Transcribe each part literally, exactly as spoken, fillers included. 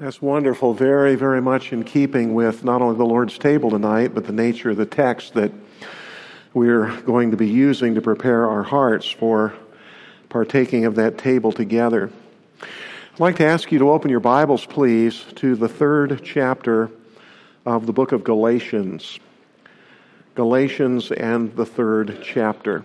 That's wonderful. Very, very much in keeping with not only the Lord's table tonight, but the nature of the text that we're going to be using to prepare our hearts for partaking of that table together. I'd like to ask you to open your Bibles, please, to the third chapter of the book of Galatians. Galatians and the third chapter.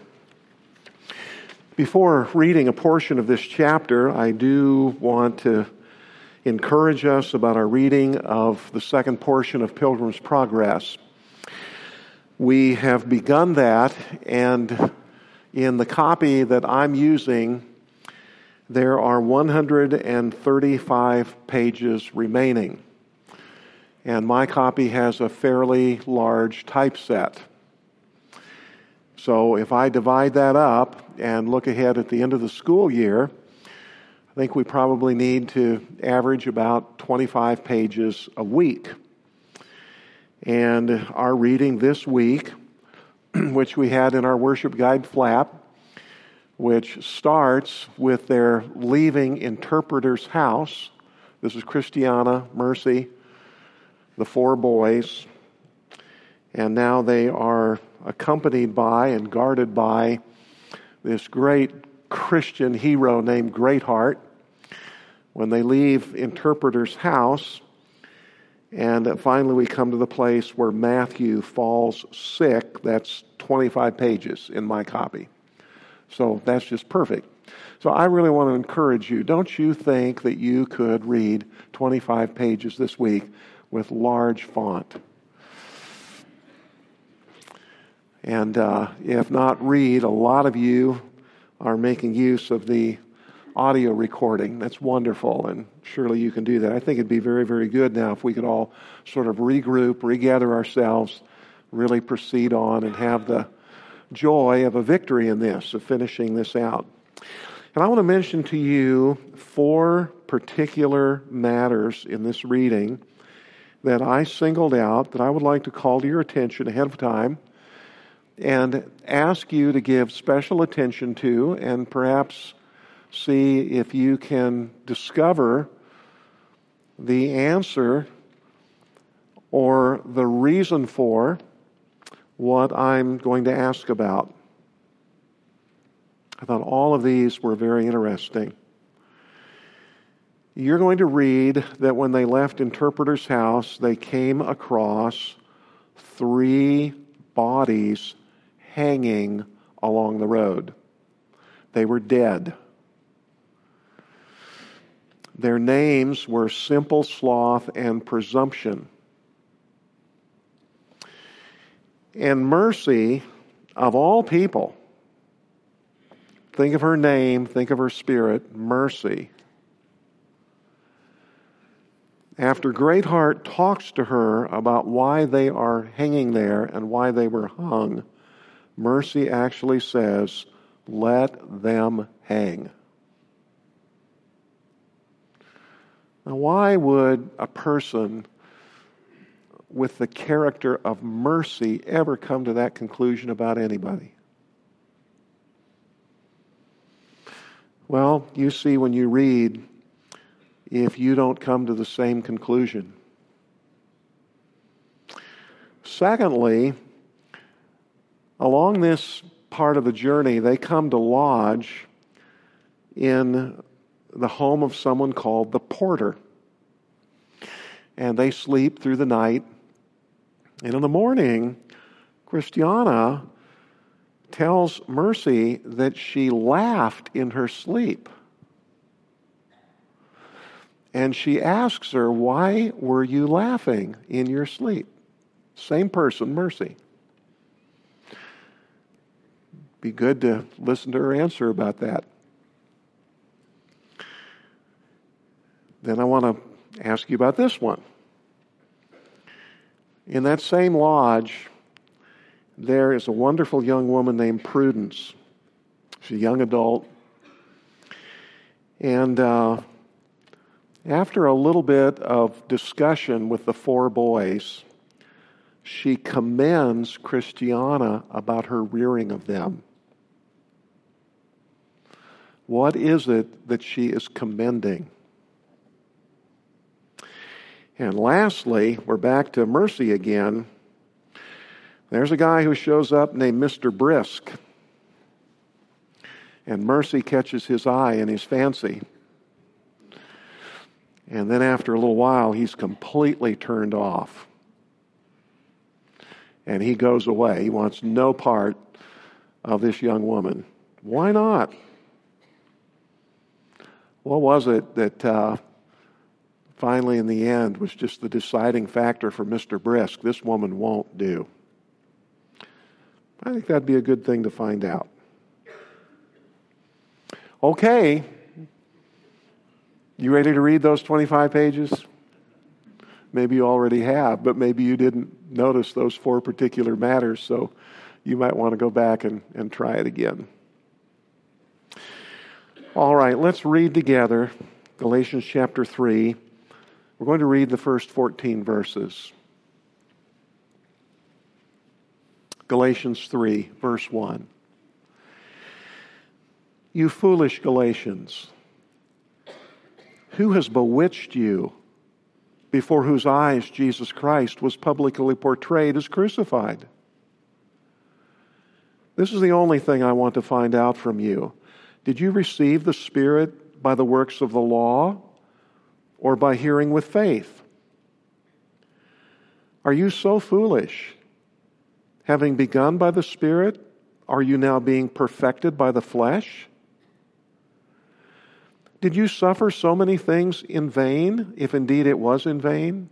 Before reading a portion of this chapter, I do want to encourage us about our reading of the second portion of Pilgrim's Progress. We have begun that, and in the copy that I'm using, there are one hundred thirty-five pages remaining. And my copy has a fairly large typeset. So if I divide that up and look ahead at the end of the school year, I think we probably need to average about twenty-five pages a week. And our reading this week, which we had in our worship guide flap, which starts with their leaving Interpreter's house. This is Christiana, Mercy, the four boys. And now they are accompanied by and guarded by this great Christian hero named Greatheart. When they leave Interpreter's house, and finally we come to the place where Matthew falls sick. That's twenty-five pages in my copy. So that's just perfect. So I really want to encourage you, don't you think that you could read twenty-five pages this week with large font? And uh, if not read, a lot of you are making use of the audio recording. That's wonderful, and surely you can do that. I think it'd be very, very good now if we could all sort of regroup, regather ourselves, really proceed on and have the joy of a victory in this, of finishing this out. And I want to mention to you four particular matters in this reading that I singled out that I would like to call to your attention ahead of time and ask you to give special attention to, and perhaps see if you can discover the answer or the reason for what I'm going to ask about. I thought all of these were very interesting. You're going to read that when they left Interpreter's house, they came across three bodies hanging along the road. They were dead. Their names were Simple Sloth and Presumption. And Mercy, of all people, think of her name, think of her spirit, Mercy. After Greatheart talks to her about why they are hanging there and why they were hung, Mercy actually says, "Let them hang." Now, why would a person with the character of Mercy ever come to that conclusion about anybody? Well, you see when you read, if you don't come to the same conclusion. Secondly, along this part of the journey, they come to lodge in the home of someone called the porter. And they sleep through the night. And in the morning, Christiana tells Mercy that she laughed in her sleep. And she asks her, "Why were you laughing in your sleep?" Same person, Mercy. Be good to listen to her answer about that. Then I want to ask you about this one. In that same lodge, there is a wonderful young woman named Prudence. She's a young adult. And uh, after a little bit of discussion with the four boys, she commends Christiana about her rearing of them. What is it that she is commending? And lastly, we're back to mercy again. There's a guy who shows up named Mister Brisk. And mercy catches his eye and his fancy. And then after a little while, he's completely turned off. And he goes away. He wants no part of this young woman. Why not? What was it that uh, finally in the end was just the deciding factor for Mister Brisk? This woman won't do. I think that'd be a good thing to find out. Okay. You ready to read those twenty-five pages? Maybe you already have, but maybe you didn't notice those four particular matters, so you might want to go back and, and try it again. All right, let's read together Galatians chapter three. We're going to read the first fourteen verses. Galatians three, verse one. You foolish Galatians, who has bewitched you, before whose eyes Jesus Christ was publicly portrayed as crucified? This is the only thing I want to find out from you. Did you receive the Spirit by the works of the law or by hearing with faith? Are you so foolish? Having begun by the Spirit, are you now being perfected by the flesh? Did you suffer so many things in vain, if indeed it was in vain?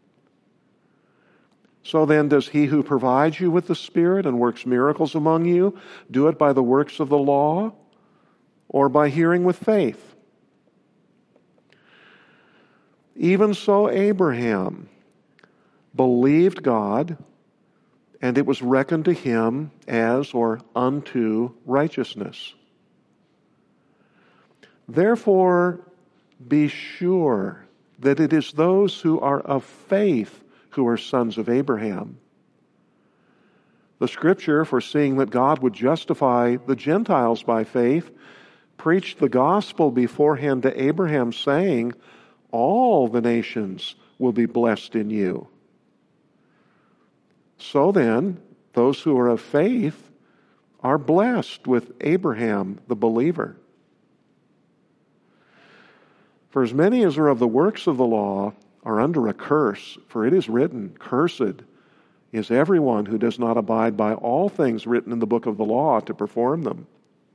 So then, does he who provides you with the Spirit and works miracles among you do it by the works of the law or by hearing with faith? Even so, Abraham believed God, and it was reckoned to him as, or unto, righteousness. Therefore, be sure that it is those who are of faith who are sons of Abraham. The Scripture, foreseeing that God would justify the Gentiles by faith, preached the gospel beforehand to Abraham, saying, all the nations will be blessed in you. So then, those who are of faith are blessed with Abraham the believer. For as many as are of the works of the law are under a curse, for it is written, cursed is everyone who does not abide by all things written in the book of the law to perform them.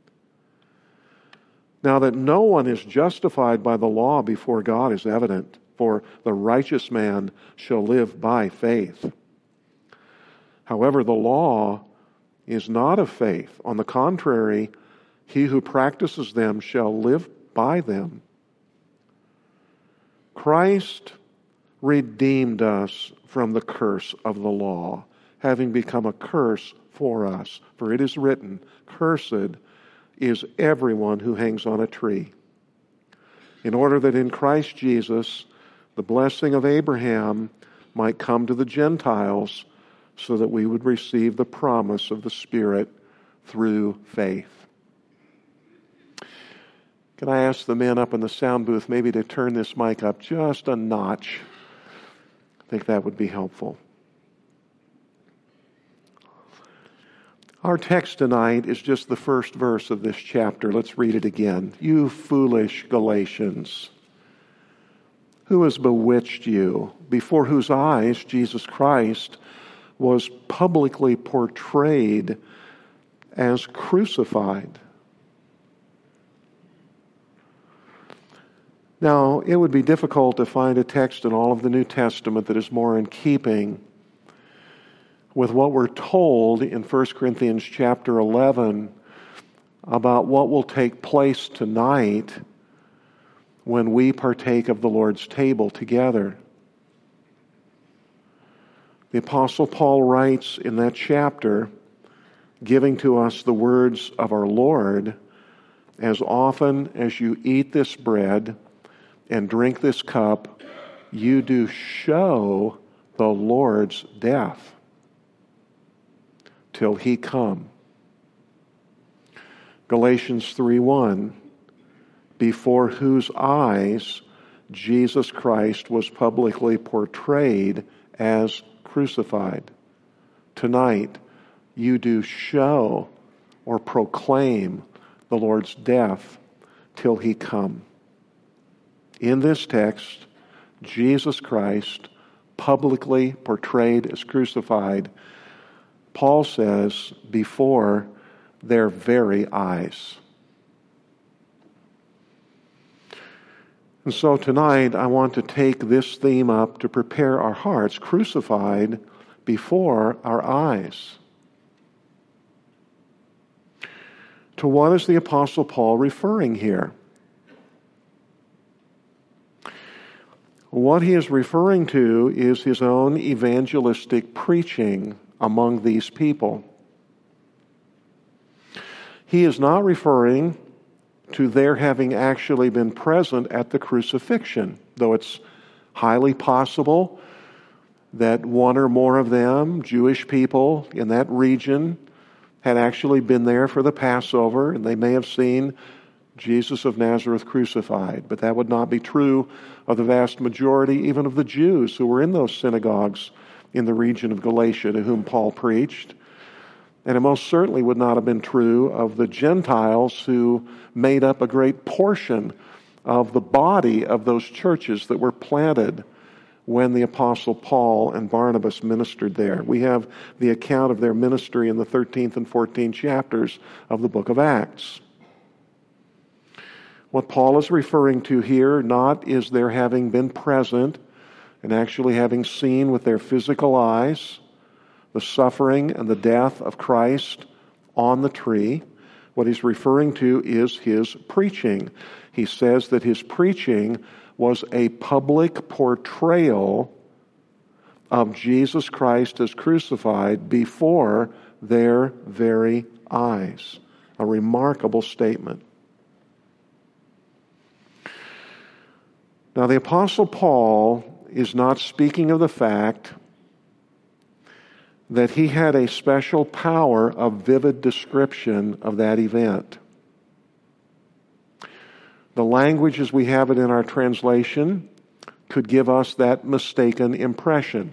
Now that no one is justified by the law before God is evident, for the righteous man shall live by faith. However, the law is not of faith. On the contrary, he who practices them shall live by them. Christ redeemed us from the curse of the law, having become a curse for us. For it is written, cursed is everyone who hangs on a tree, in order that in Christ Jesus the blessing of Abraham might come to the Gentiles, so that we would receive the promise of the Spirit through faith. Can I ask the men up in the sound booth maybe to turn this mic up just a notch? I think that would be helpful. Our text tonight is just the first verse of this chapter. Let's read it again. You foolish Galatians, who has bewitched you, before whose eyes Jesus Christ was publicly portrayed as crucified. Now, it would be difficult to find a text in all of the New Testament that is more in keeping with what we're told in First Corinthians chapter eleven about what will take place tonight when we partake of the Lord's table together. The Apostle Paul writes in that chapter, giving to us the words of our Lord, as often as you eat this bread and drink this cup, you do show the Lord's death till he come. Galatians three one, before whose eyes Jesus Christ was publicly portrayed as crucified. Tonight, you do show or proclaim the Lord's death till he come. In this text, Jesus Christ, publicly portrayed as crucified, Paul says, before their very eyes. And so tonight, I want to take this theme up to prepare our hearts, crucified before our eyes. To what is the Apostle Paul referring here? What he is referring to is his own evangelistic preaching among these people. He is not referring to their having actually been present at the crucifixion, though it's highly possible that one or more of them, Jewish people in that region, had actually been there for the Passover, and they may have seen Jesus of Nazareth crucified. But that would not be true of the vast majority, even of the Jews who were in those synagogues in the region of Galatia to whom Paul preached. And it most certainly would not have been true of the Gentiles who made up a great portion of the body of those churches that were planted when the Apostle Paul and Barnabas ministered there. We have the account of their ministry in the thirteenth and fourteenth chapters of the book of Acts. What Paul is referring to here, not is their having been present and actually having seen with their physical eyes the suffering and the death of Christ on the tree. What he's referring to is his preaching. He says that his preaching was a public portrayal of Jesus Christ as crucified before their very eyes. A remarkable statement. Now, the Apostle Paul is not speaking of the fact that he had a special power of vivid description of that event. The language as we have it in our translation could give us that mistaken impression.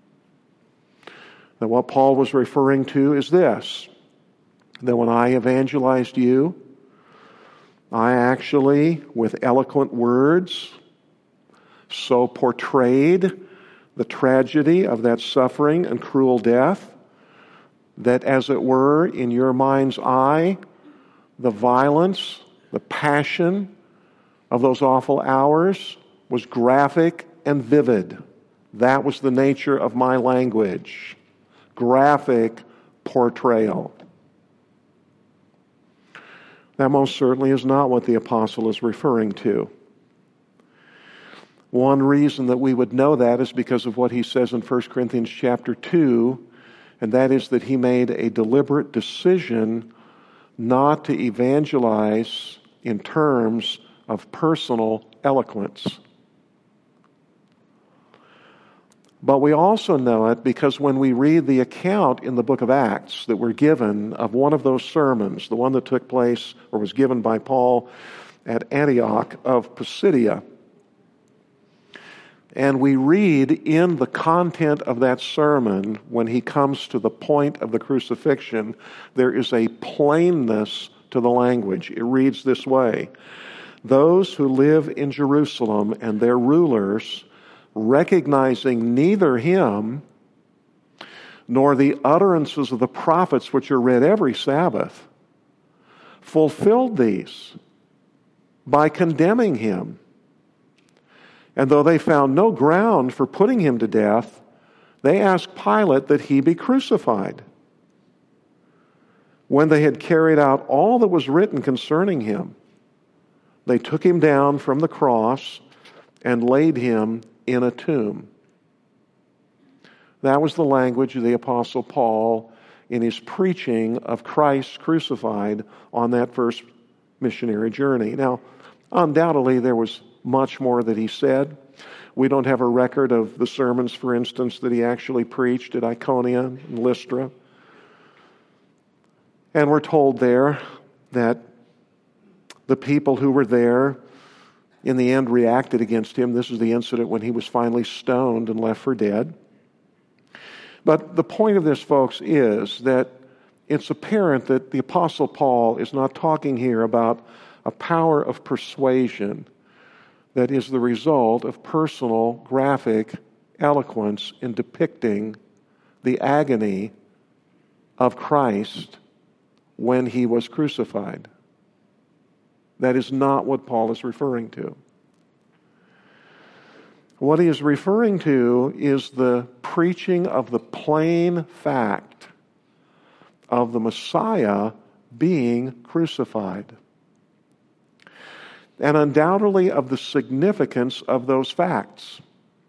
That what Paul was referring to is this, that when I evangelized you, I actually, with eloquent words, so portrayed the tragedy of that suffering and cruel death, that as it were, in your mind's eye, the violence, the passion of those awful hours was graphic and vivid. That was the nature of my language. Graphic portrayal. That most certainly is not what the apostle is referring to. One reason that we would know that is because of what he says in First Corinthians chapter two, and that is that he made a deliberate decision not to evangelize in terms of personal eloquence. But we also know it because when we read the account in the book of Acts that we're given of one of those sermons, the one that took place or was given by Paul at Antioch of Pisidia, and we read in the content of that sermon, when he comes to the point of the crucifixion, there is a plainness to the language. It reads this way: those who live in Jerusalem and their rulers, recognizing neither him nor the utterances of the prophets which are read every Sabbath, fulfilled these by condemning him. And though they found no ground for putting him to death, they asked Pilate that he be crucified. When they had carried out all that was written concerning him, they took him down from the cross and laid him in a tomb. That was the language of the Apostle Paul in his preaching of Christ crucified on that first missionary journey. Now, undoubtedly, there was much more that he said. We don't have a record of the sermons, for instance, that he actually preached at Iconium and Lystra. And we're told there that the people who were there in the end reacted against him. This is the incident when he was finally stoned and left for dead. But the point of this, folks, is that it's apparent that the Apostle Paul is not talking here about a power of persuasion that is the result of personal, graphic eloquence in depicting the agony of Christ when he was crucified. That is not what Paul is referring to. What he is referring to is the preaching of the plain fact of the Messiah being crucified. And undoubtedly of the significance of those facts.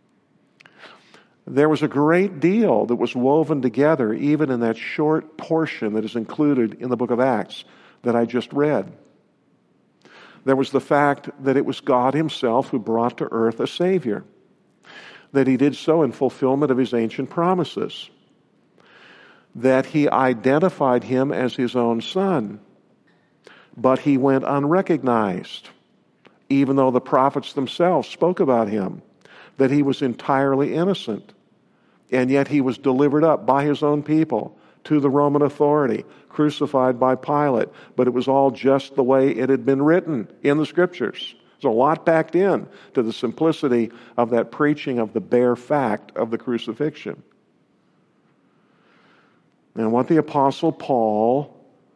There was a great deal that was woven together even in that short portion that is included in the book of Acts that I just read. There was the fact that it was God himself who brought to earth a Savior, that he did so in fulfillment of his ancient promises, that he identified him as his own son, but he went unrecognized, even though the prophets themselves spoke about him, that he was entirely innocent, and yet he was delivered up by his own people to the Roman authority, crucified by Pilate, but it was all just the way it had been written in the Scriptures. There's a lot packed in to the simplicity of that preaching of the bare fact of the crucifixion. And what the Apostle Paul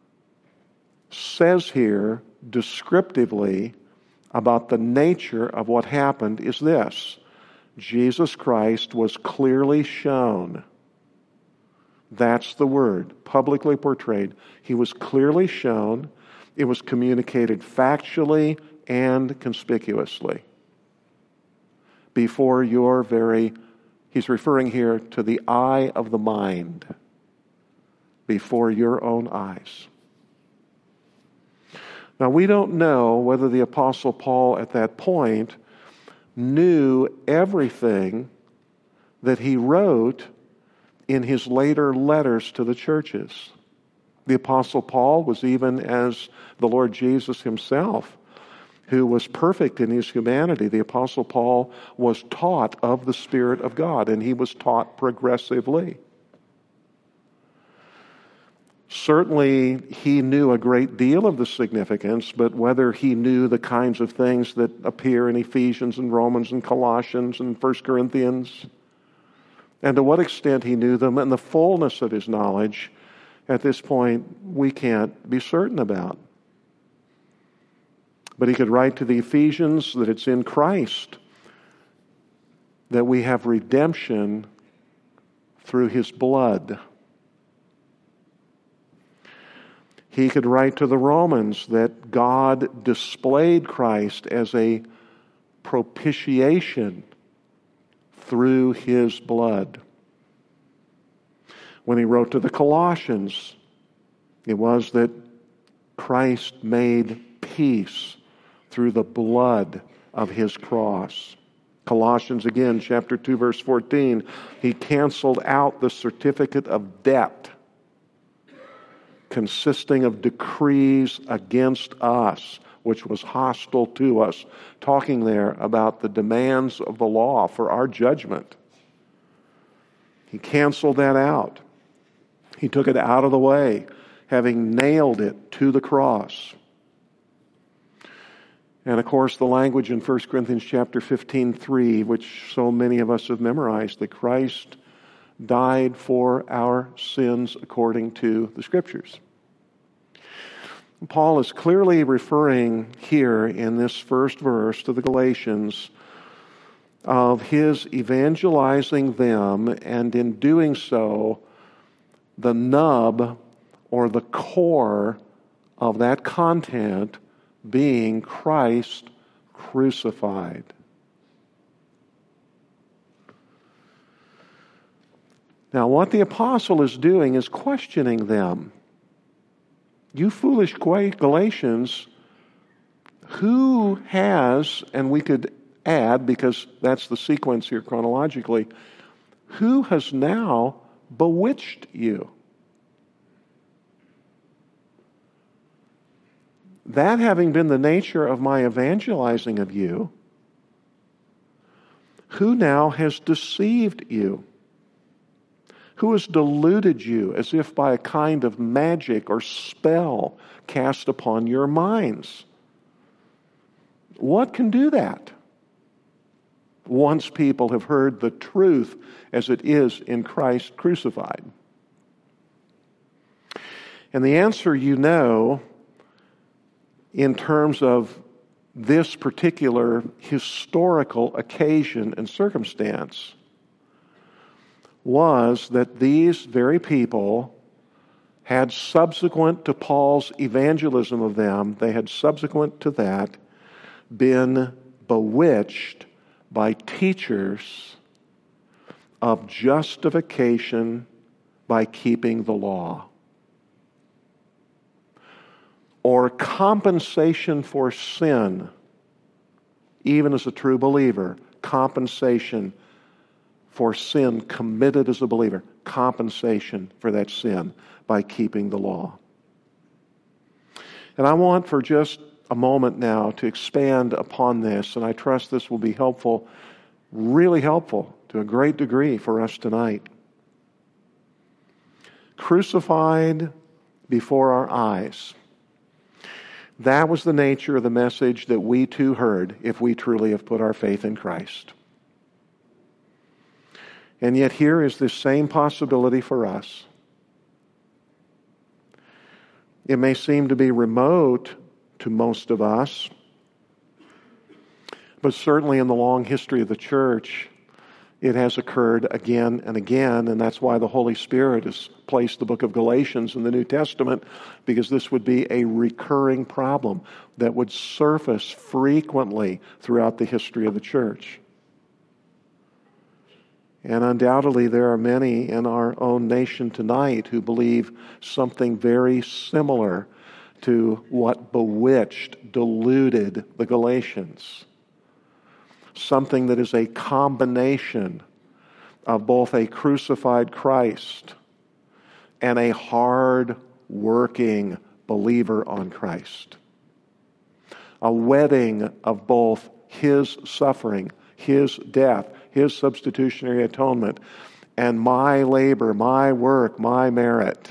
says here descriptively about the nature of what happened is this: Jesus Christ was clearly shown. That's the word, publicly portrayed. He was clearly shown. It was communicated factually and conspicuously before your very, he's referring here to the eye of the mind, before your own eyes. Now, we don't know whether the Apostle Paul at that point knew everything that he wrote in his later letters to the churches. The Apostle Paul was even as the Lord Jesus himself, who was perfect in his humanity. The Apostle Paul was taught of the Spirit of God, and he was taught progressively. Certainly, he knew a great deal of the significance, but whether he knew the kinds of things that appear in Ephesians and Romans and Colossians and First Corinthians, and to what extent he knew them and the fullness of his knowledge, at this point, we can't be certain about. But he could write to the Ephesians that it's in Christ that we have redemption through his blood. He could write to the Romans that God displayed Christ as a propitiation through his blood. When he wrote to the Colossians, it was that Christ made peace through the blood of his cross. Colossians again, chapter two, verse fourteen, he canceled out the certificate of debt consisting of decrees against us, which was hostile to us, talking there about the demands of the law for our judgment. He canceled that out. He took it out of the way, having nailed it to the cross. And of course, the language in First Corinthians chapter fifteen, three, which so many of us have memorized, that Christ died for our sins according to the Scriptures. Paul is clearly referring here in this first verse to the Galatians of his evangelizing them, and in doing so, the nub or the core of that content being Christ crucified. Now, what the apostle is doing is questioning them. You foolish Galatians, who has, and we could add, because that's the sequence here chronologically, who has now bewitched you? That having been the nature of my evangelizing of you, who now has deceived you? Who has deluded you as if by a kind of magic or spell cast upon your minds? What can do that? Once people have heard the truth as it is in Christ crucified. And the answer you know in terms of this particular historical occasion and circumstance was that these very people had, subsequent to Paul's evangelism of them, they had subsequent to that been bewitched by teachers of justification by keeping the law, or compensation for sin, even as a true believer, compensation for sin committed as a believer, compensation for that sin by keeping the law. And I want for just a moment now to expand upon this, and I trust this will be helpful, really helpful to a great degree for us tonight. Crucified before our eyes. That was the nature of the message that we too heard if we truly have put our faith in Christ. And yet here is this same possibility for us. It may seem to be remote to most of us, but certainly in the long history of the church, it has occurred again and again, and that's why the Holy Spirit has placed the book of Galatians in the New Testament, because this would be a recurring problem that would surface frequently throughout the history of the church. And undoubtedly there are many in our own nation tonight who believe something very similar to what bewitched, deluded the Galatians. Something that is a combination of both a crucified Christ and a hard-working believer on Christ. A wedding of both His suffering, His death, His substitutionary atonement, and my labor, my work, my merit.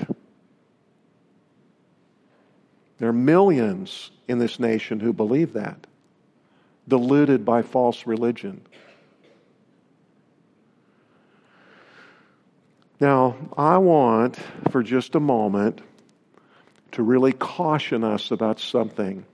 There are millions in this nation who believe that, deluded by false religion. Now, I want, for just a moment, to really caution us about something.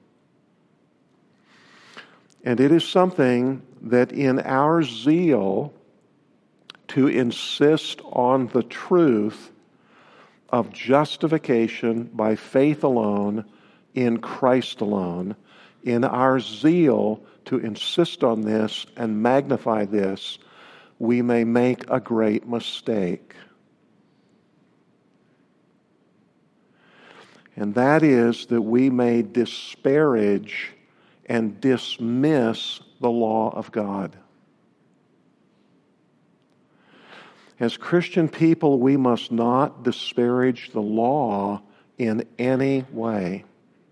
And it is something that in our zeal to insist on the truth of justification by faith alone, in Christ alone, in our zeal to insist on this and magnify this, we may make a great mistake. And that is that we may disparage and dismiss the law of God. As Christian people, we must not disparage the law in any way.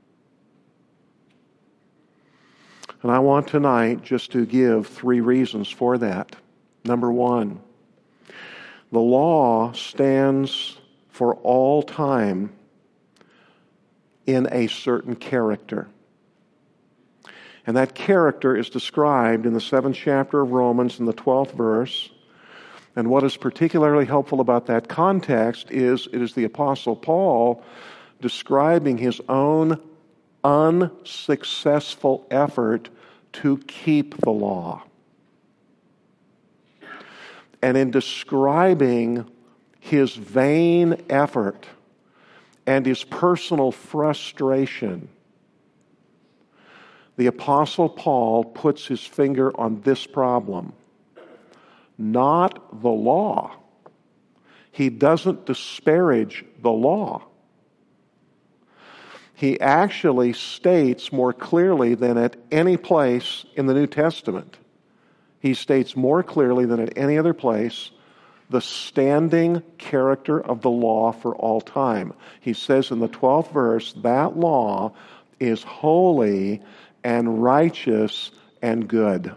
And I want tonight just to give three reasons for that. Number one, the law stands for all time in a certain character. And that character is described in the seventh chapter of Romans in the twelfth verse. And what is particularly helpful about that context is it is the Apostle Paul describing his own unsuccessful effort to keep the law. And in describing his vain effort and his personal frustration, the Apostle Paul puts his finger on this problem. Not the law. He doesn't disparage the law. He actually states more clearly than at any place in the New Testament, he states more clearly than at any other place the standing character of the law for all time. He says in the twelfth verse, that law is holy and righteous and good.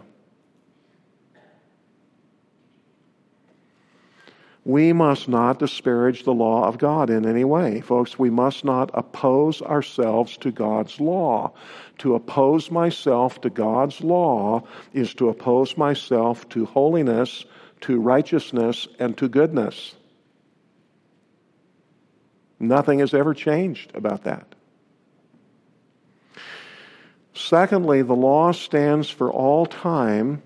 We must not disparage the law of God in any way. Folks, we must not oppose ourselves to God's law. To oppose myself to God's law is to oppose myself to holiness, to righteousness, and to goodness. Nothing has ever changed about that. Secondly, the law stands for all time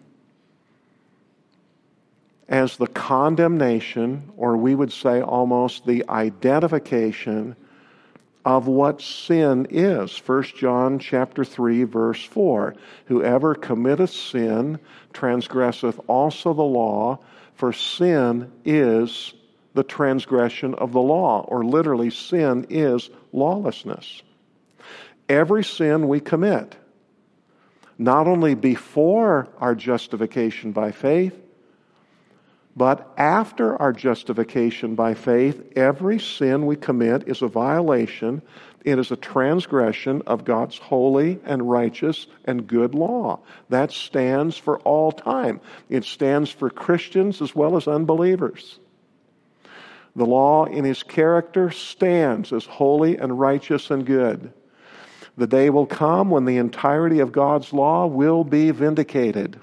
as the condemnation, or we would say almost the identification of what sin is. First John chapter three, verse four. Whoever committeth sin transgresseth also the law, for sin is the transgression of the law, or literally sin is lawlessness. Every sin we commit, not only before our justification by faith, but after our justification by faith, every sin we commit is a violation. It is a transgression of God's holy and righteous and good law. That stands for all time. It stands for Christians as well as unbelievers. The law in His character stands as holy and righteous and good. The day will come when the entirety of God's law will be vindicated.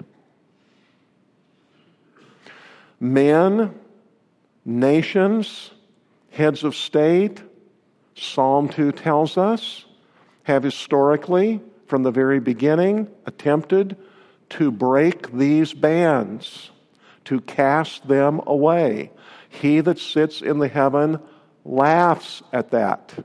Men, nations, heads of state, Psalm two tells us, have historically, from the very beginning, attempted to break these bands, to cast them away. He that sits in the heaven laughs at that.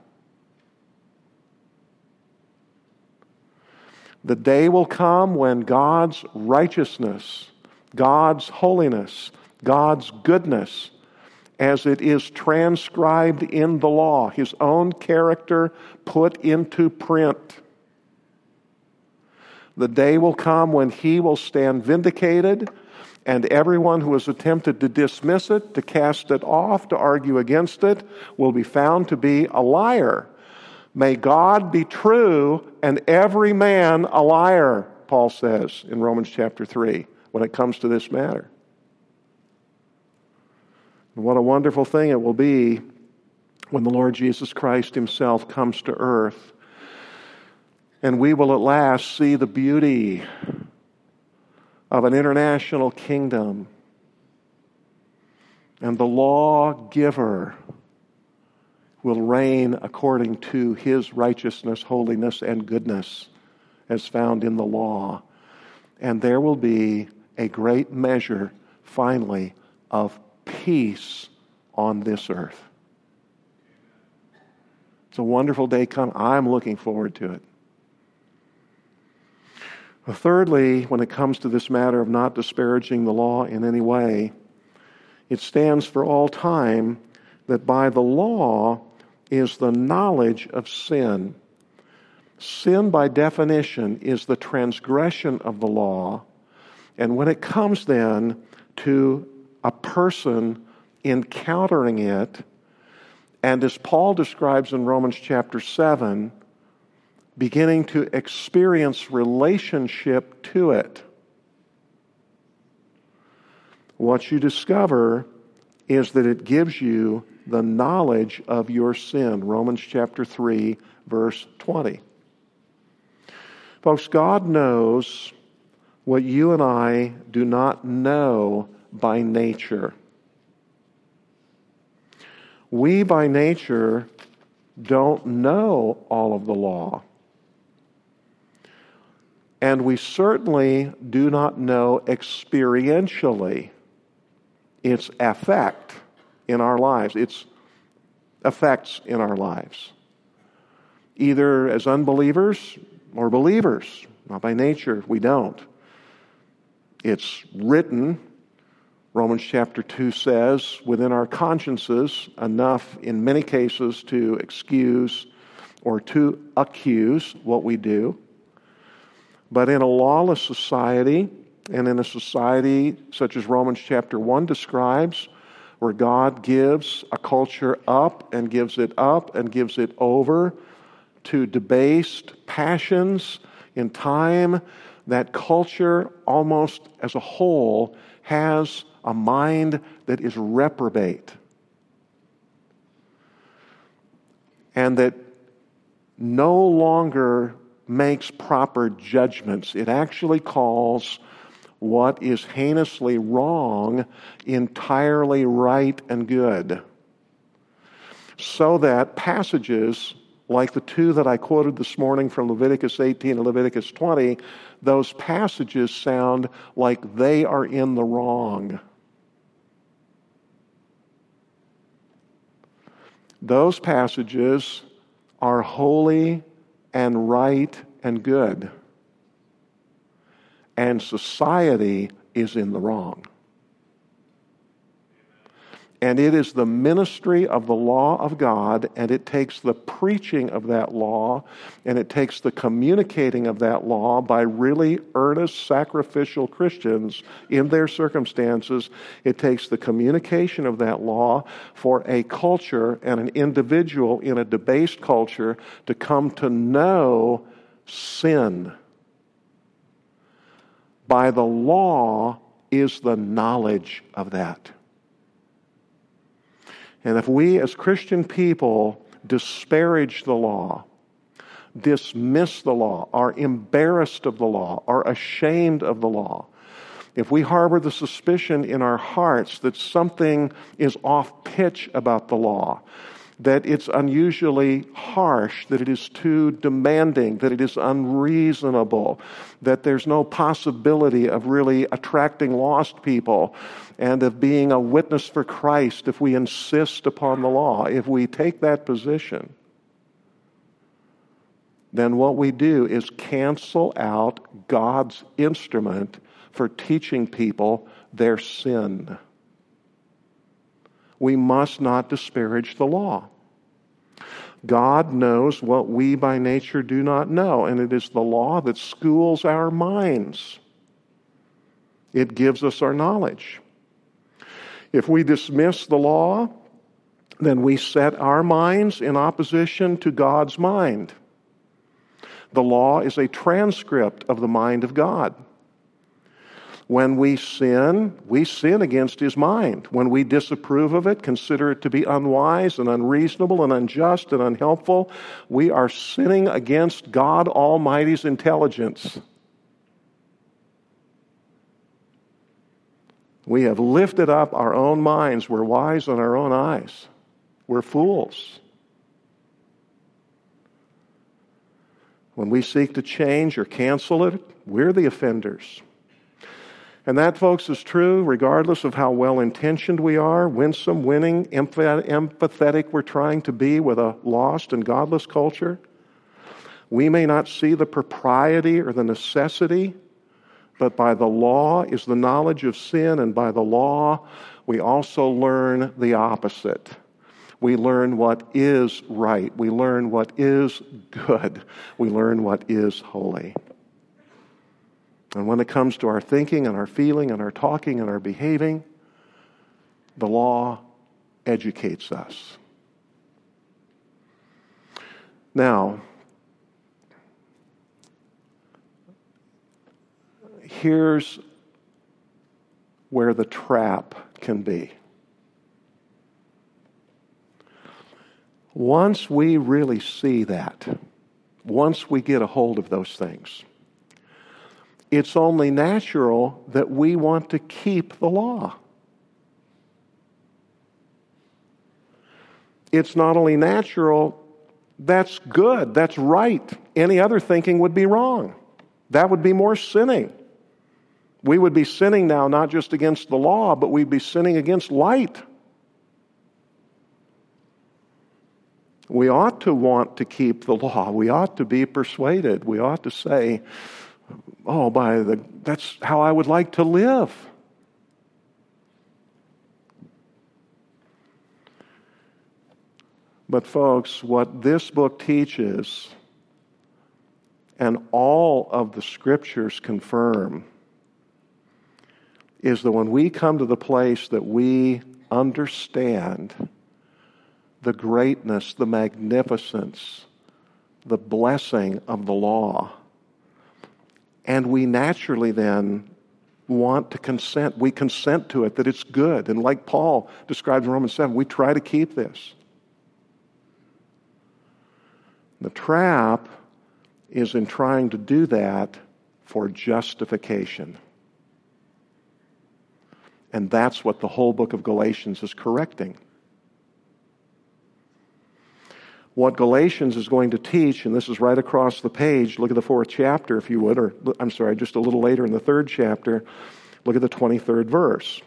The day will come when God's righteousness, God's holiness, God's goodness, as it is transcribed in the law, His own character put into print. The day will come when He will stand vindicated, and everyone who has attempted to dismiss it, to cast it off, to argue against it, will be found to be a liar. May God be true and every man a liar, Paul says in Romans chapter three, when it comes to this matter. And what a wonderful thing it will be when the Lord Jesus Christ Himself comes to earth, and we will at last see the beauty of an international kingdom, and the lawgiver will reign according to His righteousness, holiness, and goodness as found in the law. And there will be a great measure, finally, of peace on this earth. It's a wonderful day coming. I'm looking forward to it. Well, thirdly, when it comes to this matter of not disparaging the law in any way, it stands for all time that by the law is the knowledge of sin. Sin, by definition, is the transgression of the law. And when it comes then to a person encountering it, and as Paul describes in Romans chapter seven, beginning to experience relationship to it, what you discover is that it gives you the knowledge of your sin. Romans chapter three, verse twenty. Folks, God knows what you and I do not know by nature. We by nature don't know all of the law. And we certainly do not know experientially its effect in our lives, its effects in our lives. Either as unbelievers or believers. Not by nature, we don't. It's written, Romans chapter two says, within our consciences, enough in many cases to excuse or to accuse what we do. But in a lawless society, and in a society such as Romans chapter one describes, where God gives a culture up and gives it up and gives it over to debased passions in time, that culture almost as a whole has a mind that is reprobate. And that no longer makes proper judgments. It actually calls what is heinously wrong entirely right and good. So that passages like the two that I quoted this morning from Leviticus eighteen and Leviticus twenty, those passages sound like they are in the wrong. Those passages are holy and right and good. And society is in the wrong. And it is the ministry of the law of God, and it takes the preaching of that law, and it takes the communicating of that law by really earnest, sacrificial Christians in their circumstances. It takes the communication of that law for a culture and an individual in a debased culture to come to know sin. By the law is the knowledge of that. And if we as Christian people disparage the law, dismiss the law, are embarrassed of the law, are ashamed of the law, if we harbor the suspicion in our hearts that something is off pitch about the law, that it's unusually harsh, that it is too demanding, that it is unreasonable, that there's no possibility of really attracting lost people and of being a witness for Christ if we insist upon the law, if we take that position, then what we do is cancel out God's instrument for teaching people their sin. We must not disparage the law. God knows what we by nature do not know, and it is the law that schools our minds. It gives us our knowledge. If we dismiss the law, then we set our minds in opposition to God's mind. The law is a transcript of the mind of God. When we sin, we sin against His mind. When we disapprove of it, consider it to be unwise and unreasonable and unjust and unhelpful, we are sinning against God Almighty's intelligence. We have lifted up our own minds. We're wise in our own eyes. We're fools. When we seek to change or cancel it, we're the offenders. And that, folks, is true regardless of how well-intentioned we are, winsome, winning, empathetic we're trying to be with a lost and godless culture. We may not see the propriety or the necessity, but by the law is the knowledge of sin, and by the law we also learn the opposite. We learn what is right. We learn what is good. We learn what is holy. And when it comes to our thinking and our feeling and our talking and our behaving, the law educates us. Now, here's where the trap can be. Once we really see that, once we get a hold of those things, it's only natural that we want to keep the law. It's not only natural, that's good, that's right. Any other thinking would be wrong. That would be more sinning. We would be sinning now not just against the law, but we'd be sinning against light. We ought to want to keep the law. We ought to be persuaded. We ought to say, oh, by the that's how I would like to live. But folks, what this book teaches, and all of the scriptures confirm, is that when we come to the place that we understand the greatness, the magnificence, the blessing of the law. And we naturally then want to consent. We consent to it, that it's good. And like Paul describes in Romans seven, we try to keep this. The trap is in trying to do that for justification. And that's what the whole book of Galatians is correcting. What Galatians is going to teach, and this is right across the page, look at the fourth chapter if you would, or I'm sorry, just a little later in the third chapter, look at the twenty-third verse.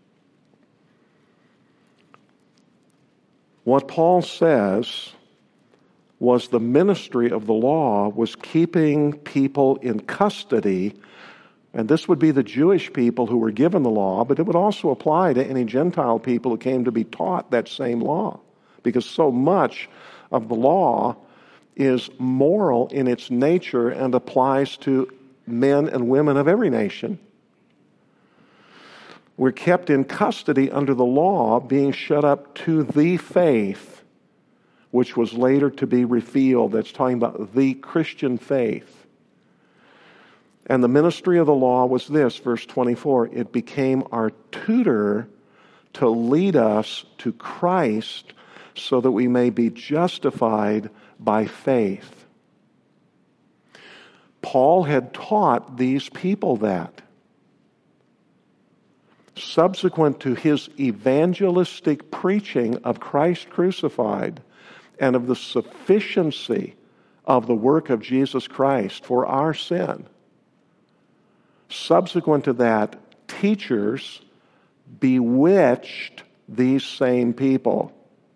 What Paul says was the ministry of the law was keeping people in custody, and this would be the Jewish people who were given the law, but it would also apply to any Gentile people who came to be taught that same law, because so much of the law is moral in its nature and applies to men and women of every nation. We're kept in custody under the law, being shut up to the faith, which was later to be revealed. That's talking about the Christian faith. And the ministry of the law was this, verse twenty-four, it became our tutor to lead us to Christ so that we may be justified by faith. Paul had taught these people that. Subsequent to his evangelistic preaching of Christ crucified and of the sufficiency of the work of Jesus Christ for our sin, subsequent to that, teachers bewitched these same people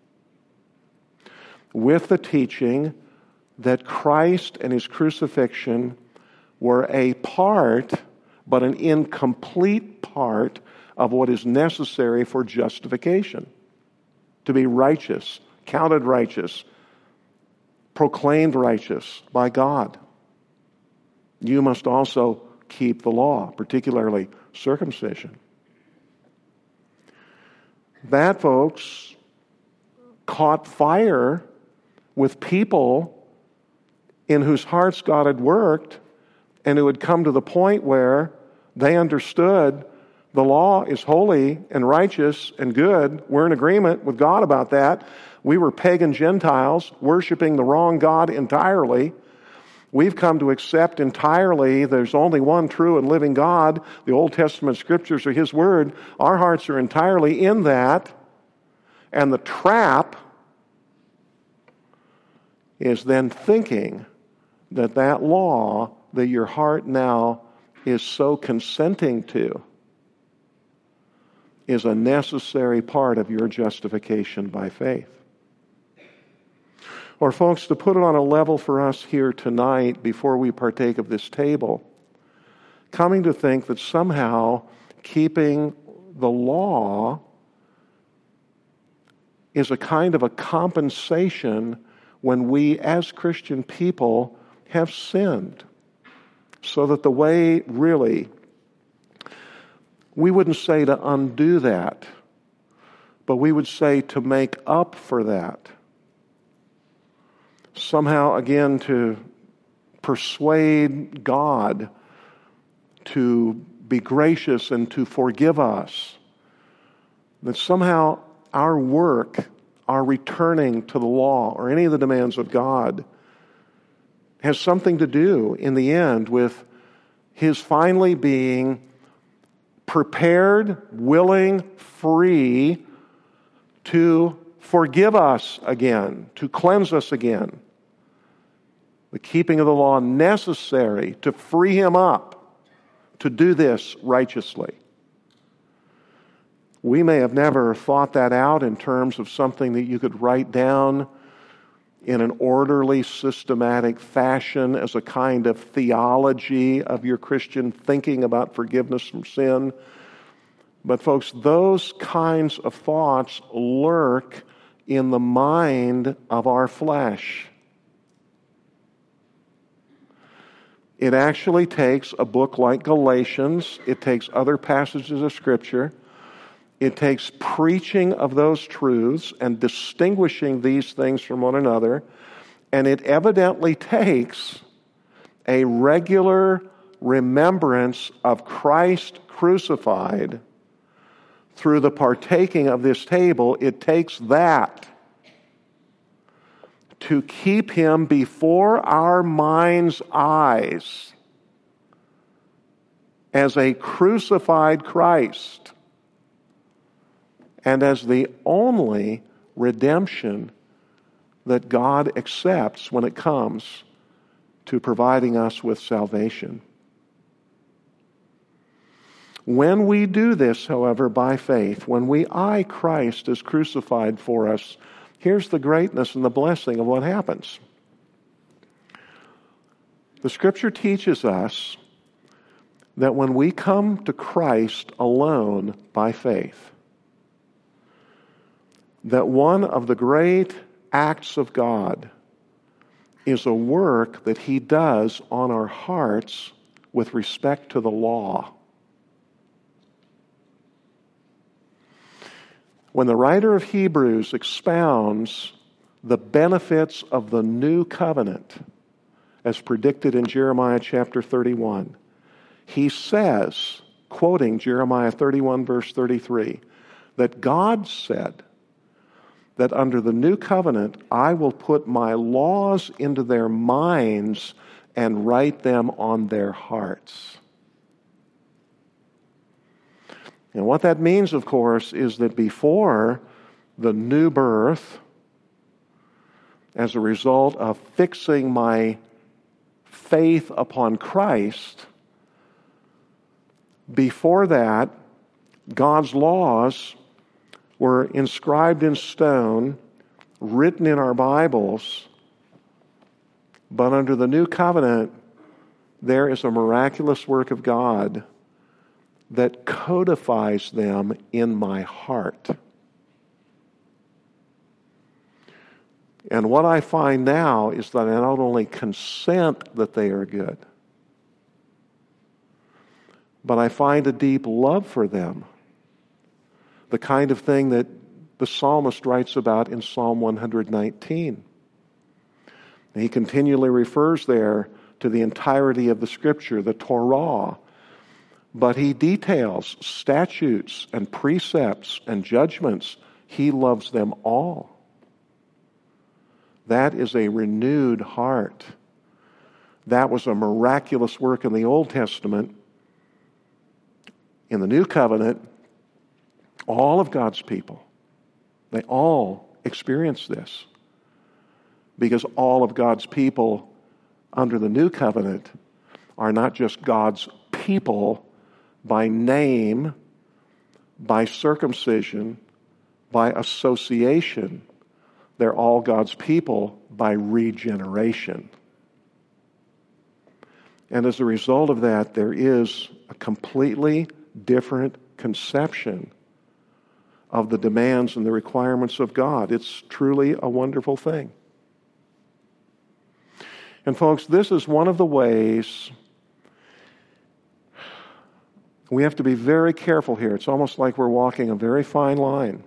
with the teaching that Christ and his crucifixion were a part, but an incomplete part, of what is necessary for justification. To be righteous, counted righteous, proclaimed righteous by God. You must also keep the law, particularly circumcision. That, folks, caught fire with people in whose hearts God had worked and who had come to the point where they understood the law is holy and righteous and good. We're in agreement with God about that. We were pagan Gentiles worshiping the wrong God entirely. We've come to accept entirely there's only one true and living God. The Old Testament scriptures are His Word. Our hearts are entirely in that. And the trap is then thinking that that law that your heart now is so consenting to is a necessary part of your justification by faith. Or folks, to put it on a level for us here tonight before we partake of this table, coming to think that somehow keeping the law is a kind of a compensation when we as Christian people have sinned. So that the way really, we wouldn't say to undo that, but we would say to make up for that. Somehow, again, to persuade God to be gracious and to forgive us. That somehow our work, our returning to the law or any of the demands of God has something to do in the end with His finally being prepared, willing, free to forgive us again, to cleanse us again. The keeping of the law necessary to free Him up to do this righteously. We may have never thought that out in terms of something that you could write down in an orderly, systematic fashion as a kind of theology of your Christian thinking about forgiveness from sin. But folks, those kinds of thoughts lurk in the mind of our flesh. It actually takes a book like Galatians, it takes other passages of Scripture, it takes preaching of those truths and distinguishing these things from one another, And it evidently takes a regular remembrance of Christ crucified through the partaking of this table. It takes that to keep him before our mind's eyes as a crucified Christ and as the only redemption that God accepts when it comes to providing us with salvation. When we do this, however, by faith, when we eye Christ as crucified for us, here's the greatness and the blessing of what happens. The Scripture teaches us that when we come to Christ alone by faith, that one of the great acts of God is a work that He does on our hearts with respect to the law. When the writer of Hebrews expounds the benefits of the new covenant, as predicted in Jeremiah chapter thirty-one, he says, quoting Jeremiah thirty-one verse thirty-three, that God said that under the new covenant, I will put my laws into their minds and write them on their hearts. And what that means, of course, is that before the new birth, as a result of fixing my faith upon Christ, before that, God's laws were inscribed in stone, written in our Bibles, but under the new covenant, there is a miraculous work of God that codifies them in my heart. And what I find now is that I not only consent that they are good, but I find a deep love for them. The kind of thing that the psalmist writes about in Psalm one nineteen. He continually refers there to the entirety of the Scripture, the Torah, but he details statutes and precepts and judgments. He loves them all. That is a renewed heart. That was a miraculous work in the Old Testament. In the New Covenant, all of God's people, they all experience this. Because all of God's people under the New Covenant are not just God's people by name, by circumcision, by association. They're all God's people by regeneration. And as a result of that, there is a completely different conception of the demands and the requirements of God. It's truly a wonderful thing. And folks, this is one of the ways we have to be very careful here. It's almost like we're walking a very fine line.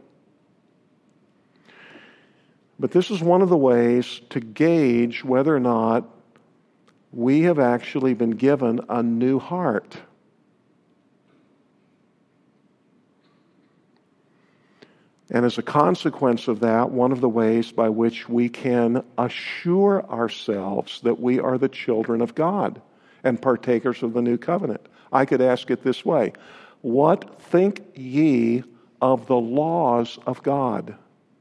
But this is one of the ways to gauge whether or not we have actually been given a new heart. And as a consequence of that, one of the ways by which we can assure ourselves that we are the children of God and partakers of the new covenant. I could ask it this way: what think ye of the laws of God?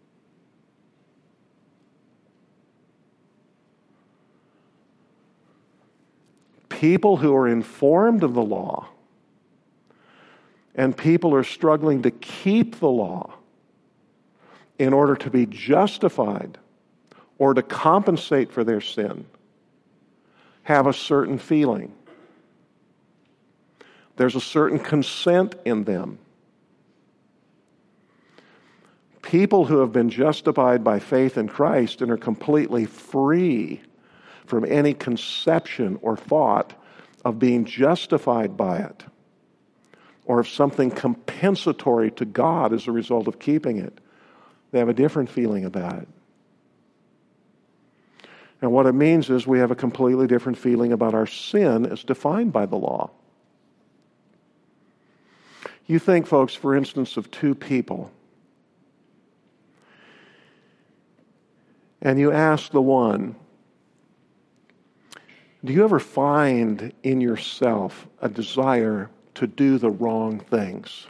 People who are informed of the law and people who are struggling to keep the law in order to be justified or to compensate for their sin have a certain feeling. There's a certain consent in them. People who have been justified by faith in Christ and are completely free from any conception or thought of being justified by it or of something compensatory to God as a result of keeping it. They have a different feeling about it. And what it means is we have a completely different feeling about our sin as defined by the law. You think, folks, for instance, of two people, and you ask the one, do you ever find in yourself a desire to do the wrong things?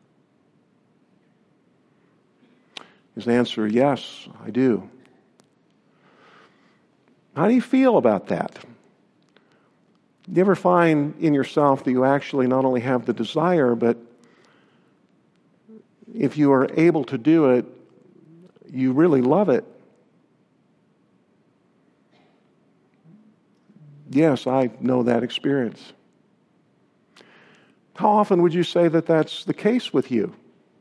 His answer, yes, I do. How do you feel about that? Do you ever find in yourself that you actually not only have the desire, but if you are able to do it, you really love it? Yes, I know that experience. How often would you say that that's the case with you?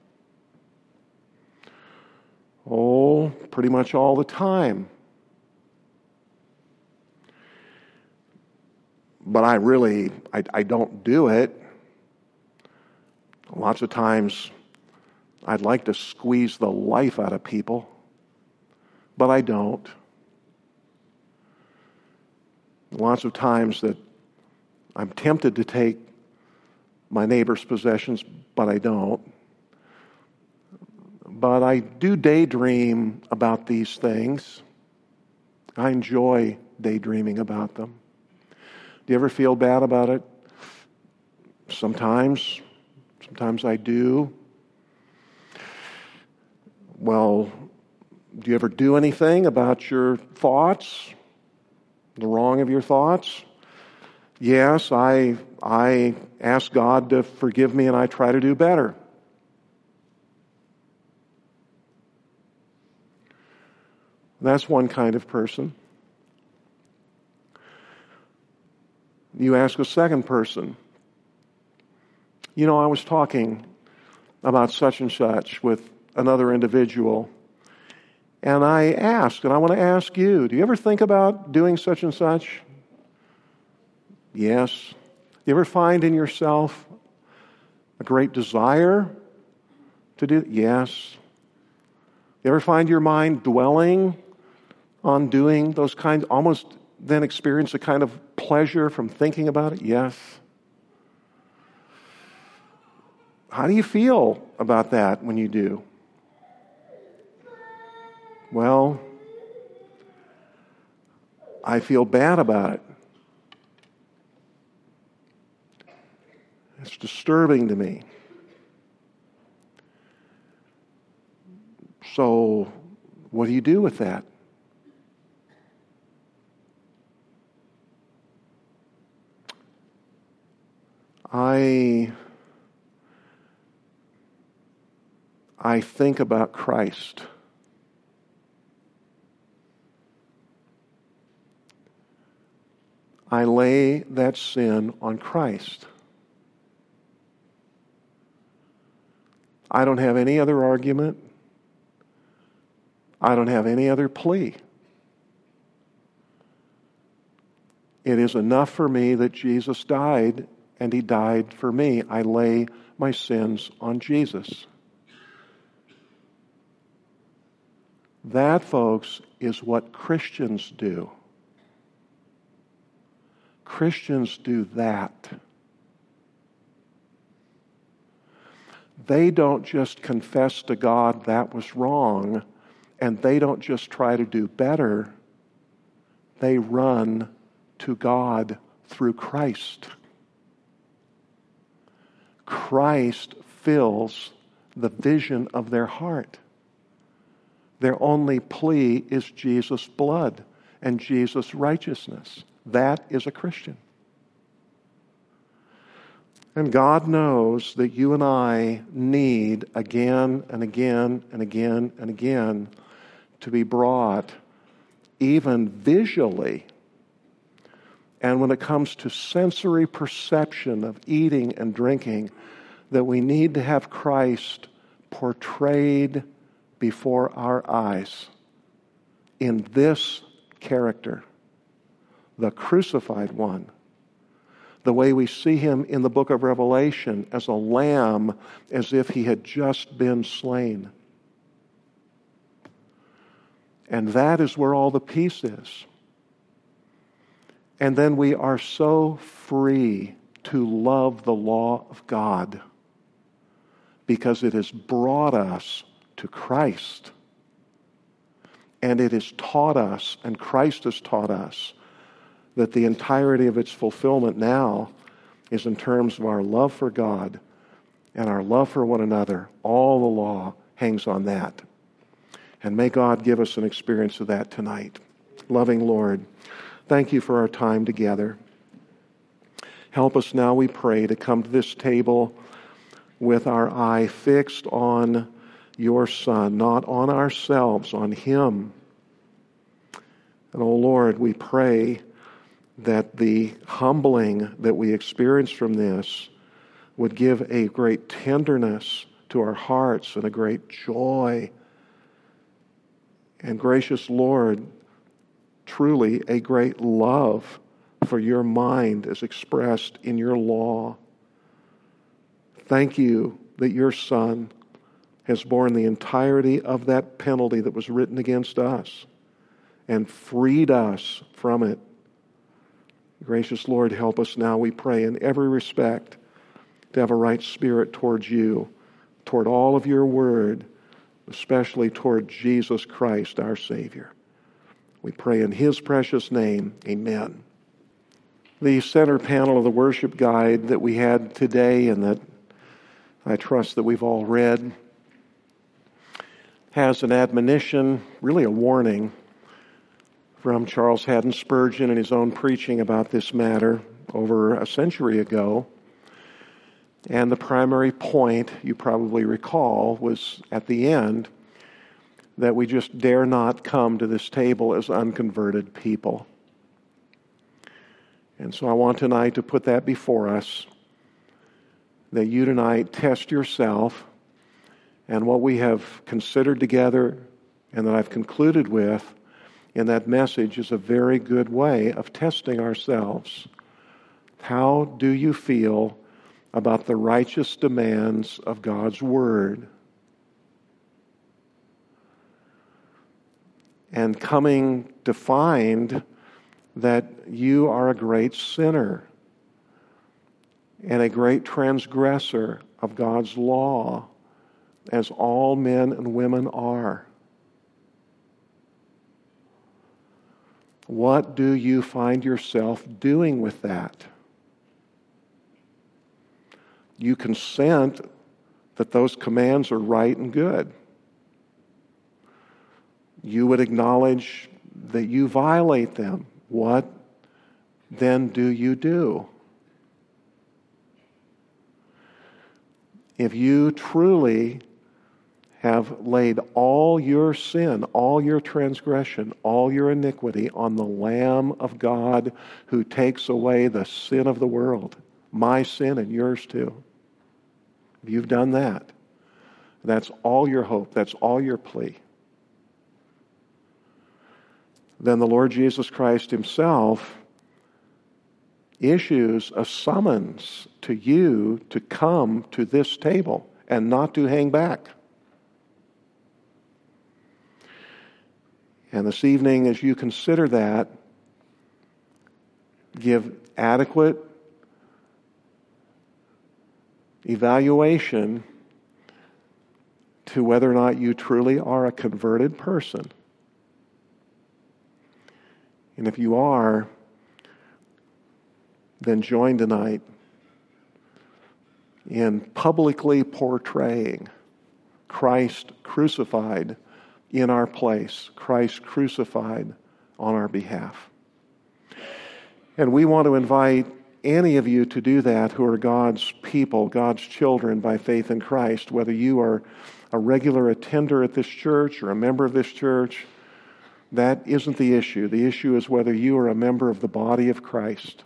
Oh, pretty much all the time. But I really, I, I don't do it. Lots of times I'd like to squeeze the life out of people, but I don't. Lots of times that I'm tempted to take my neighbor's possessions, but I don't. But I do daydream about these things. I enjoy daydreaming about them. Do you ever feel bad about it? Sometimes. Sometimes I do. Well, do you ever do anything about your thoughts? The wrong of your thoughts? Yes, I I ask God to forgive me and I try to do better. That's one kind of person. You ask a second person, you know, I was talking about such and such with another individual, and I asked, and I want to ask you, do you ever think about doing such and such? Yes. Do you ever find in yourself a great desire to do? Yes. You ever find your mind dwelling on doing those kinds, almost then experience a kind of pleasure from thinking about it? Yes. How do you feel about that when you do? Well, I feel bad about it. It's disturbing to me. So, what do you do with that? I I think about Christ. I lay that sin on Christ. I don't have any other argument. I don't have any other plea. It is enough for me that Jesus died, and He died for me. I lay my sins on Jesus. That, folks, is what Christians do. Christians do that. They don't just confess to God that was wrong, and they don't just try to do better. They run to God through Christ. Christ fills the vision of their heart. Their only plea is Jesus' blood and Jesus' righteousness. That is a Christian. And God knows that you and I need again and again and again and again to be brought, even visually, and when it comes to sensory perception of eating and drinking, that we need to have Christ portrayed before our eyes in this character, the crucified one, the way we see Him in the book of Revelation as a lamb, as if He had just been slain. And that is where all the peace is. And then we are so free to love the law of God because it has brought us to Christ. And it has taught us, and Christ has taught us, that the entirety of its fulfillment now is in terms of our love for God and our love for one another. All the law hangs on that. And may God give us an experience of that tonight. Loving Lord, thank you for our time together. Help us now, we pray, to come to this table with our eye fixed on your Son, not on ourselves, on Him. And, oh Lord, we pray that the humbling that we experience from this would give a great tenderness to our hearts and a great joy. And gracious Lord, truly a great love for your mind as expressed in your law. Thank you that your Son has borne the entirety of that penalty that was written against us and freed us from it. Gracious Lord, help us now, we pray, in every respect to have a right spirit towards you, toward all of your word, especially toward Jesus Christ, our Savior. We pray in His precious name, amen. The center panel of the worship guide that we had today and that I trust that we've all read has an admonition, really a warning, from Charles Haddon Spurgeon in his own preaching about this matter over a century ago. And the primary point, you probably recall, was at the end that we just dare not come to this table as unconverted people. And so I want tonight to put that before us, that you tonight test yourself, and what we have considered together and that I've concluded with in that message is a very good way of testing ourselves. How do you feel about the righteous demands of God's Word? And coming to find that you are a great sinner and a great transgressor of God's law, as all men and women are. What do you find yourself doing with that? You consent that those commands are right and good. You would acknowledge that you violate them. What then do you do? If you truly have laid all your sin, all your transgression, all your iniquity on the Lamb of God who takes away the sin of the world, my sin and yours too. If you've done that, that's all your hope, that's all your plea. Then the Lord Jesus Christ Himself issues a summons to you to come to this table and not to hang back. And this evening, as you consider that, give adequate evaluation to whether or not you truly are a converted person. And if you are, then join tonight in publicly portraying Christ crucified in our place, Christ crucified on our behalf. And we want to invite any of you to do that who are God's people, God's children by faith in Christ, whether you are a regular attender at this church or a member of this church. That isn't the issue. The issue is whether you are a member of the body of Christ.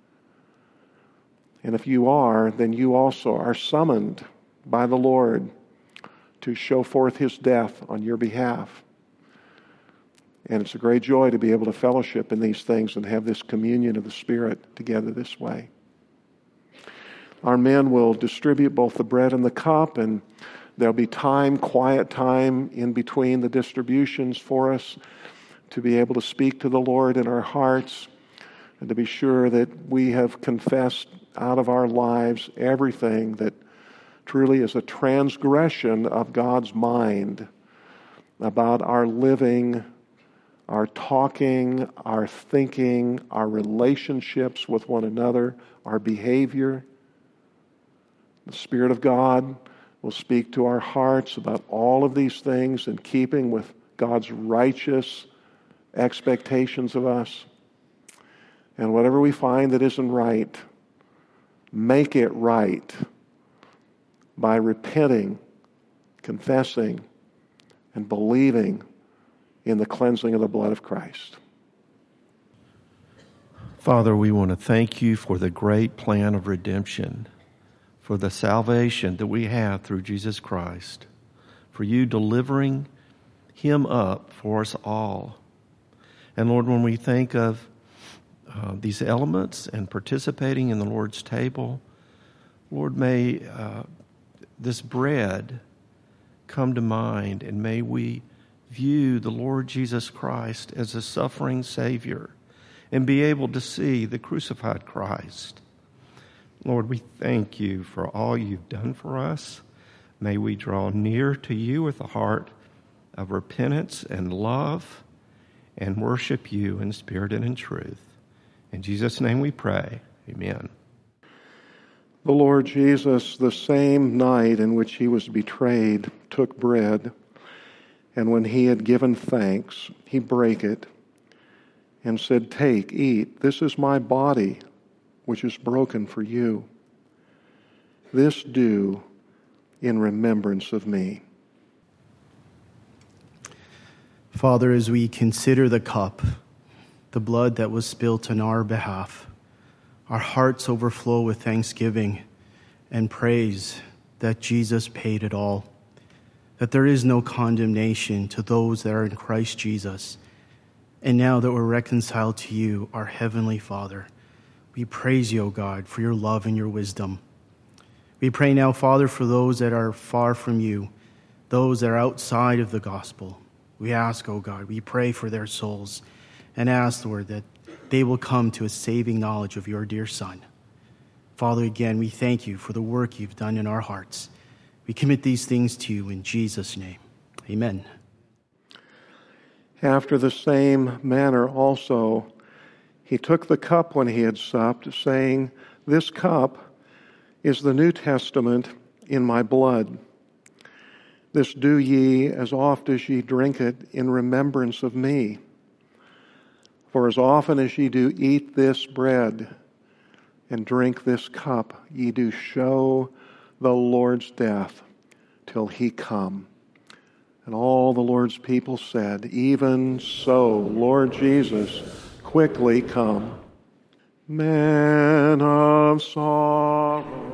And if you are, then you also are summoned by the Lord to show forth His death on your behalf. And it's a great joy to be able to fellowship in these things and have this communion of the Spirit together this way. Our men will distribute both the bread and the cup, and there'll be time, quiet time in between the distributions for us to be able to speak to the Lord in our hearts and to be sure that we have confessed out of our lives everything that truly is a transgression of God's mind about our living, our talking, our thinking, our relationships with one another, our behavior. The Spirit of God will speak to our hearts about all of these things in keeping with God's righteous expectations of us. And whatever we find that isn't right, make it right by repenting, confessing, and believing in the cleansing of the blood of Christ. Father, we want to thank you for the great plan of redemption, for the salvation that we have through Jesus Christ, for you delivering him up for us all. And Lord, when we think of uh, these elements and participating in the Lord's table, Lord, may uh, this bread come to mind, and may we view the Lord Jesus Christ as a suffering Savior and be able to see the crucified Christ. Lord, we thank you for all you've done for us. May we draw near to you with a heart of repentance and love and worship you in spirit and in truth. In Jesus' name we pray. Amen. The Lord Jesus, the same night in which he was betrayed, took bread, and when he had given thanks, he brake it and said, "Take, eat, this is my body, which is broken for you. This do in remembrance of me." Father, as we consider the cup, the blood that was spilt on our behalf, our hearts overflow with thanksgiving and praise that Jesus paid it all, that there is no condemnation to those that are in Christ Jesus. And now that we're reconciled to you, our Heavenly Father, we praise you, O God, for your love and your wisdom. We pray now, Father, for those that are far from you, those that are outside of the gospel. We ask, O God, we pray for their souls and ask, Lord, that they will come to a saving knowledge of your dear Son. Father, again, we thank you for the work you've done in our hearts. We commit these things to you in Jesus' name. Amen. After the same manner also, he took the cup when he had supped, saying, "This cup is the New Testament in my blood. This do ye as oft as ye drink it in remembrance of me. For as often as ye do eat this bread and drink this cup, ye do show the Lord's death till he come." And all the Lord's people said, "Even so, Lord Jesus, quickly come." Man of sorrow,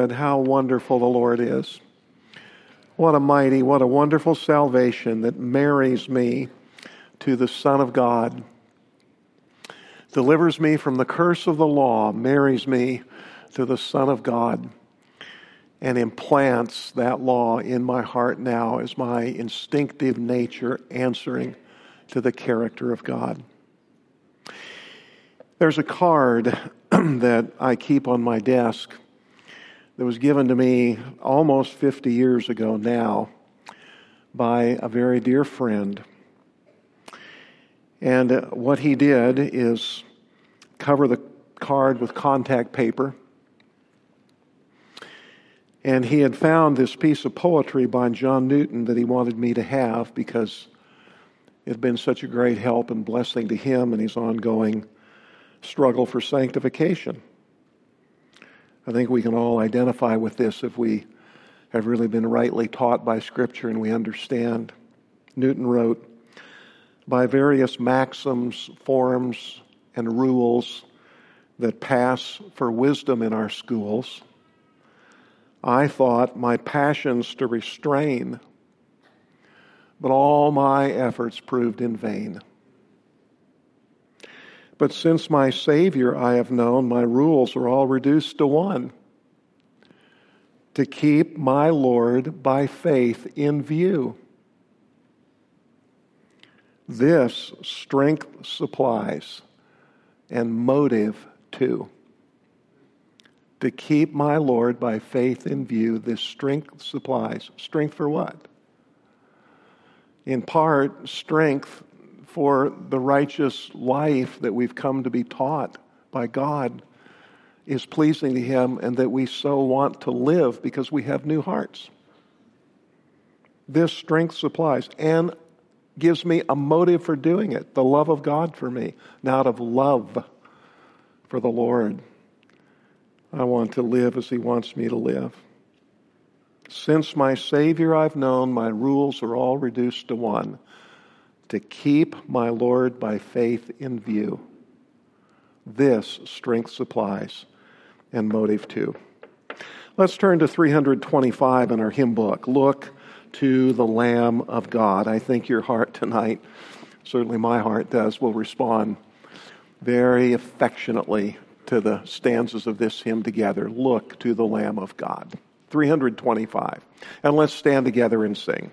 good, how wonderful the Lord is. What a mighty, what a wonderful salvation that marries me to the Son of God, delivers me from the curse of the law, marries me to the Son of God, and implants that law in my heart now as my instinctive nature answering to the character of God. There's a card that I keep on my desk that was given to me almost fifty years ago now by a very dear friend. And what he did is cover the card with contact paper. And he had found this piece of poetry by John Newton that he wanted me to have because it had been such a great help and blessing to him in his ongoing struggle for sanctification. I think we can all identify with this if we have really been rightly taught by Scripture and we understand. Newton wrote, "By various maxims, forms, and rules that pass for wisdom in our schools, I thought my passions to restrain, but all my efforts proved in vain. But since my Savior I have known, my rules are all reduced to one: to keep my Lord by faith in view. This strength supplies, and motive too. To keep my Lord by faith in view, this strength supplies. Strength for what? In part, strength for the righteous life that we've come to be taught by God is pleasing to Him and that we so want to live because we have new hearts. This strength supplies and gives me a motive for doing it, the love of God for me, not of love for the Lord. I want to live as He wants me to live. Since my Savior I've known, my rules are all reduced to one: to keep my Lord by faith in view. This strength supplies, and motive too." Let's turn to three twenty-five in our hymn book. Look to the Lamb of God. I think your heart tonight, certainly my heart does, will respond very affectionately to the stanzas of this hymn together. Look to the Lamb of God. three twenty-five. And let's stand together and sing.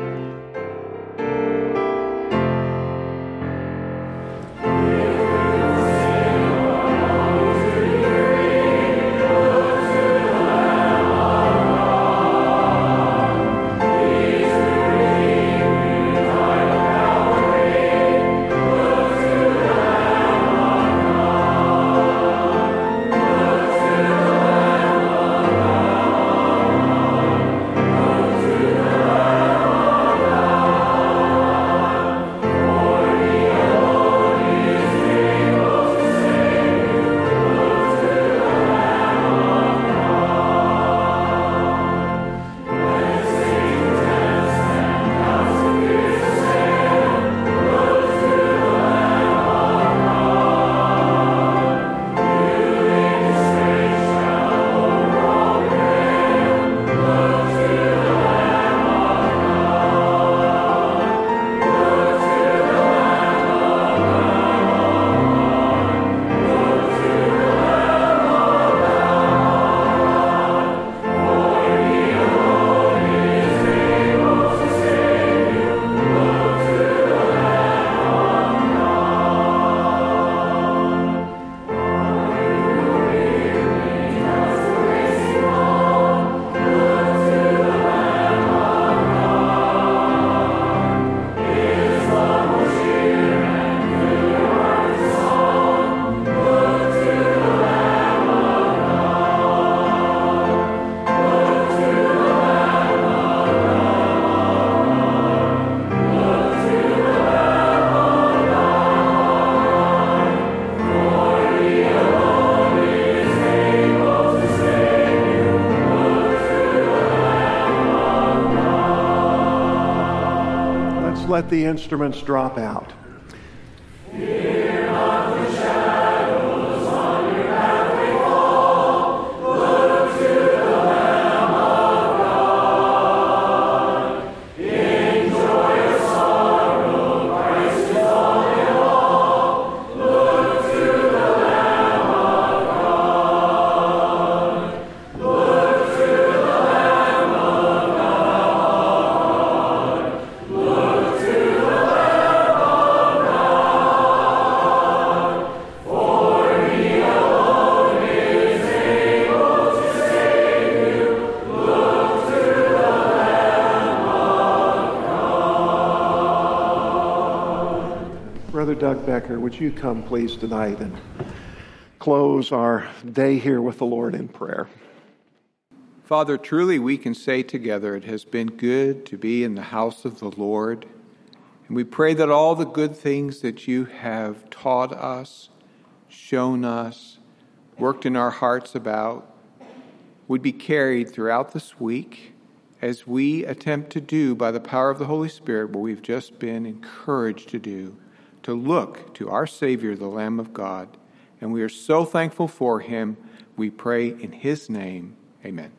Let the instruments drop out. Fear not the shadows on your pathway fall. Look to the Brother Doug Becker, would you come please tonight and close our day here with the Lord in prayer? Father, truly we can say together it has been good to be in the house of the Lord. And we pray that all the good things that you have taught us, shown us, worked in our hearts about, would be carried throughout this week as we attempt to do by the power of the Holy Spirit what we've just been encouraged to do, to look to our Savior, the Lamb of God. And we are so thankful for him. We pray in his name. Amen.